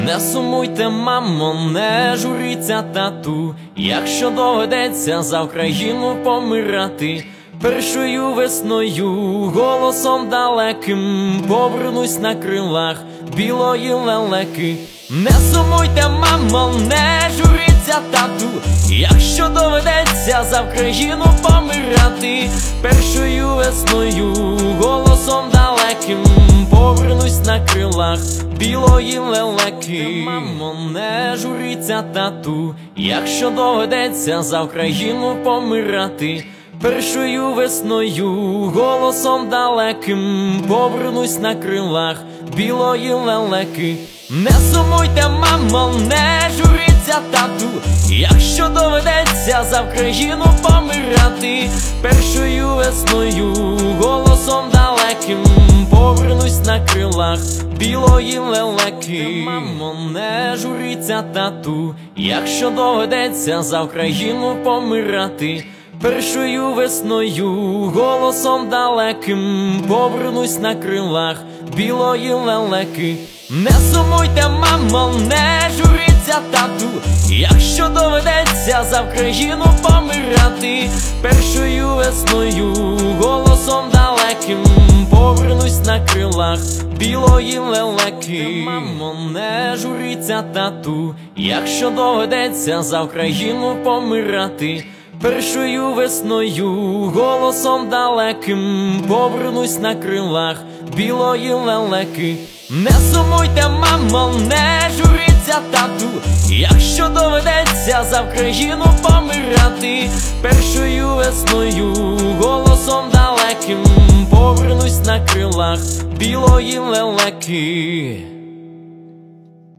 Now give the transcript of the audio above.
Не сумуйте, мамо, не журіться, тату, якщо доведеться за Україну помирати. Першою весною, голосом далеким, повернусь на крилах білої лелеки. Не сумуйте, мамо, не журіться, тату, якщо доведеться за Україну помирати. Першою весною, голосом далеким, повернусь на крилах білої лелеки. Мамо, не журіться, тату, якщо доведеться за Україну помирати. Першою весною, голосом далеким, повернусь на крилах білої лелеки. Не сумуйте, мамо, не журіться, тату, якщо доведеться за Україну помирати. Першою весною, голосом далеким, повернусь на крилах білої лелеки. Мамо, не журіться, тату, якщо доведеться за Україну помирати. Першою весною, голосом далеким, повернусь на крилах білої лелеки. Не сумуйте, мамо, не журіться, тату, якщо доведеться за Україну помирати. Першою весною, голосом далеким, повернусь на крилах білої лелеки. Мамо, не журіться, тату, якщо доведеться за Україну помирати. Першою весною, голосом далеким, повернусь на крилах білої лелеки. Не сумуйте, мамо, не журіться, тату, якщо доведеться за Україну помирати. Першою весною, голосом далеким, повернусь на крилах білої лелеки.